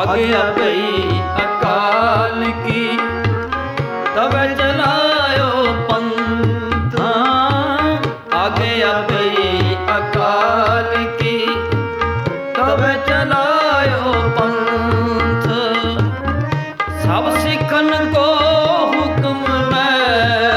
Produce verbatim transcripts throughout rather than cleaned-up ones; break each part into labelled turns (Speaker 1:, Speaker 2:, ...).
Speaker 1: आज्ञा भई अकाल की, तब चलायो पंथ। आज्ञा भई अकाल की, तब चलायो पंथ। सब सिखन को हुक्म में,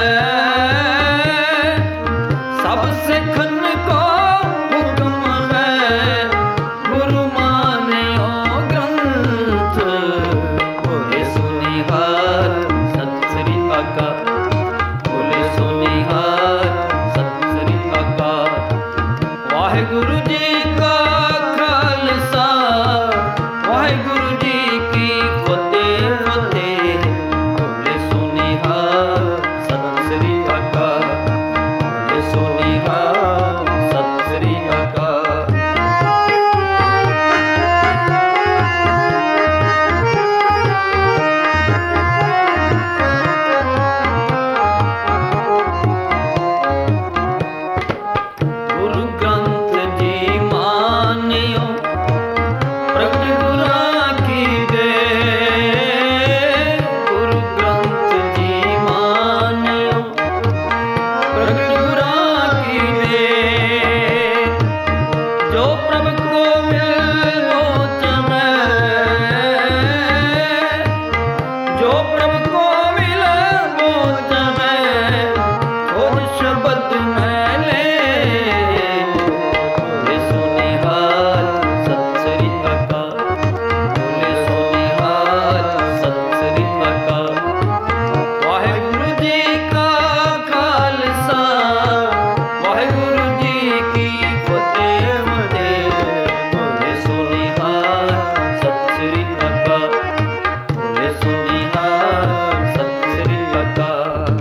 Speaker 1: सब सिखन को हुक्म में, गुरु मान्यो ग्रंथ। बोले सुनिहार सत श्री अकाल, बोले सुनिहार सत श्री अकाल। वाहिगुरु जी का खालसा, वाहिगुरु जी की फतेह फतेह। बोले सुनिहार सत श्री अकाल, बोले सुनिहार सत श्री अकाल। गुरु ग्रंथ जी मानियो, प्रगट गुरा की दे। गुरु ग्रंथ जी मानियो, प्रगट गुरा की दे। जो प्रभु को मिलो तमै, जो प्रभु को मिलो तमै, खोज शब्द में ले। बोले सुनिहार सत श्री अकाल, बोले सुनिहार सत श्री अकाल। वाहिगुरु जी का खालसा, वाहिगुरु जी की फतेह फतेह। बोले सुनिहार सत श्री अकाल, बोले सुनिहार सत श्री अकाल।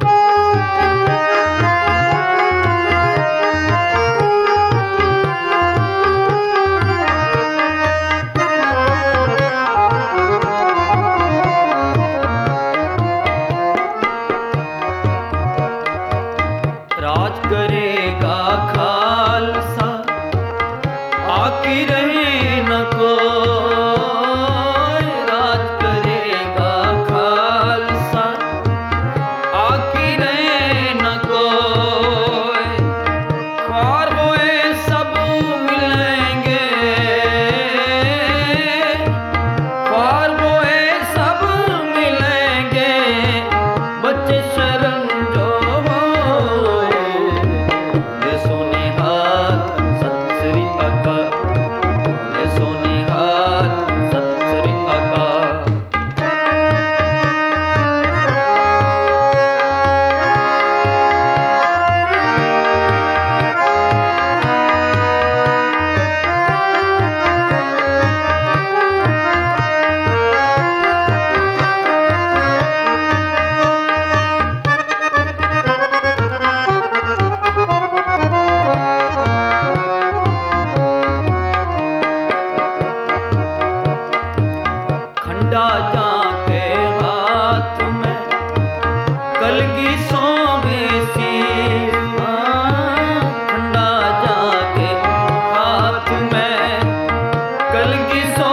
Speaker 1: राज करेगा खालसा, आकी रहे न कोई। राज करेगा खालसा, आकी रहे न कोई। ख्वार होए सब मिलेंगे, ख्वार होए सब मिलेंगे, बच्चे शरण जो होए। बोले सुनिहार सत श्री अकाल, बोले सुनिहार सत श्री अकाल। खंडा जाके हाथ में, कलगी सोवे सी। खंडा जाके हाथ में, कलगी सो